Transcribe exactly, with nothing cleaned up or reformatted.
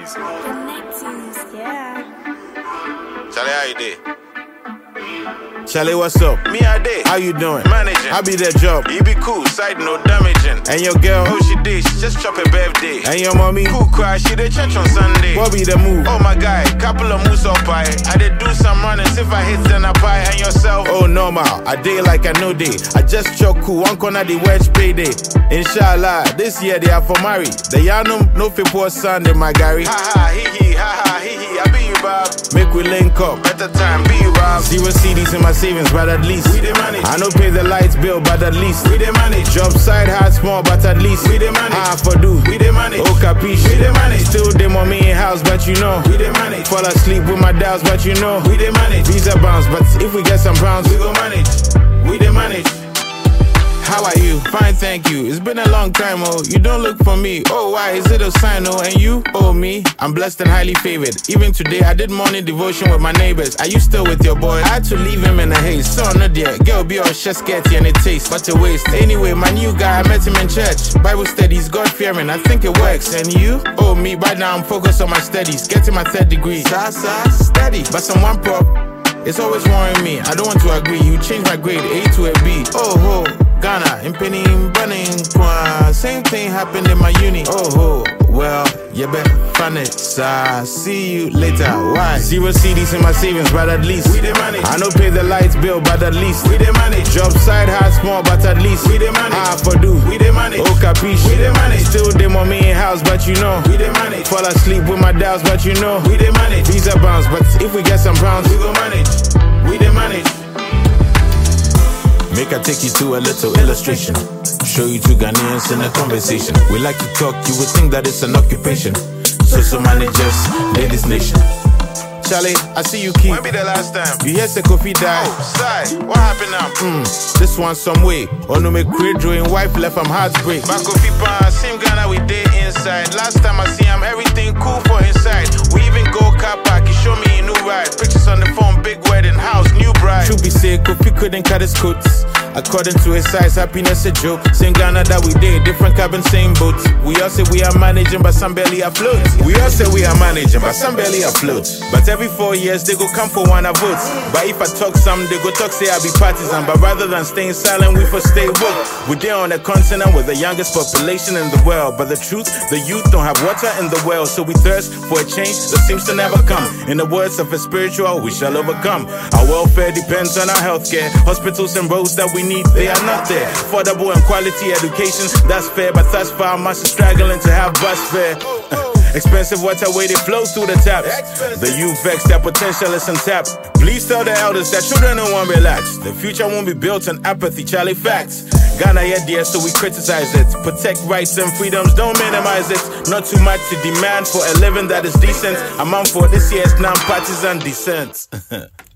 Yeah. Charlie, how you doing? Charlie, what's up? Me, I did. How you doing? Managing. I be that job. You be cool, side no damaging. And your girl? Oh, she did. She just chop a birthday. And your mommy? Cool cry, she did church on Sunday. What be the move? Oh my guy, couple of moves up pie. I did do some runnings if I hit then I pie. And yourself? Oh, normal. I day like I know day. I just choke cool, one corner the wedge payday. Inshallah, this year they are for marry. The Yanum no fit poor Sunday, my Gary. Ha ha, hee hee, ha ha, hee hee. I be you, Bob. Make we link up. Better time, be you, Bob. Zero C Ds in my savings, but at least we the manage. I no pay the lights bill, but at least we the manage. Job side hard small, but at least we the manage. Ah, for do we the manage. Oh, capiche. We the manage. Still them on me in house, but you know we the manage. Fall asleep with my doubts, but you know we the manage. Visa bounce, but if we get some pounds, we go manage. We the manage. How are you? Fine, thank you. It's been a long time, oh. You don't look for me. Oh, why? Is it a sign, oh? And you? Oh, me? I'm blessed and highly favored. Even today, I did morning devotion with my neighbors. Are you still with your boy? I had to leave him in a haze. So, no dear. Girl, be all chest sketchy and it tastes, but a waste. Anyway, my new guy, I met him in church. Bible studies, God fearing. I think it works. And you? Oh, me? Right now, I'm focused on my studies. Getting my third degree. Sa, sa, steady. But someone prop. It's always worrying me. I don't want to agree. You changed my grade A to a B. Oh, ho. Ghana, in penny, bunning, same thing happened in my uni. Oh, ho, well, you bet, fun it. So, see you later. Why? Zero C Ds in my savings, but at least we the manage. I no pay the lights bill, but at least we the manage. Job side hard small, but at least we the manage. Ah, for do we the manage. Oh, capiche. We the manage. Still them on me in house, but you know we the manage. Fall asleep with my doubts, but you know we the manage. Visa bounce, but if we get some pounds, we go manage. We the manage. Make I take you to a little illustration. Show you two Ghanaians in a conversation. We like to talk, you would think that it's an occupation. Social managers, ladies nation. Charlie, I see you keep. When be the last time? You hear say Kofi died. Oh, side. What happened now? Hmm, this one some way. Or no make great drawing wife left from heartbreak. My Kofi pan, same Ghana we day inside. Last time I see him, everything cool for inside. We even go car park, he show me a new ride. Pictures on the phone, big wedding house, new bride. Truth be said, Kofi couldn't cut his coats. According to his size, happiness a joke. Same Ghana that we did, different cabin, same boat. We all say we are managing, but some barely afloat. We all say we are managing, but some barely afloat. But every four years, they go come for one of votes. But if I talk some, they go talk, say I be partisan. But rather than staying silent, we for stay woke. We there on the continent with the youngest population in the world. But the truth, the youth don't have water in the well. So we thirst for a change that seems to never come. In the words of a spiritual, we shall overcome. Our welfare depends on our healthcare. Hospitals and roads that we need, they are not there. Affordable and quality education, that's fair. But thus far, much is struggling to have bus fare. Expensive water way they flow through the taps. The youth vex, their potential is untapped. Please tell the elders that children don't want relax. The future won't be built on apathy, Charlie facts. Ghana yeah dear, so we criticize it. Protect rights and freedoms, don't minimize it. Not too much to demand for a living that is decent. I'm on for this year's non-partisan descent.